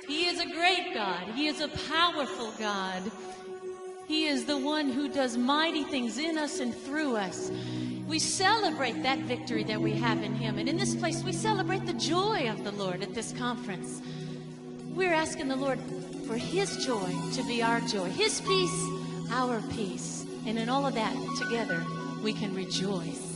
He is a great God. He is a powerful God. He is the one who does mighty things in us and through us. We celebrate that victory that we have in Him. And in this place, we celebrate the joy of the Lord at this conference. We're asking the Lord for His joy to be our joy, His peace, our peace. And in all of that, together, we can rejoice.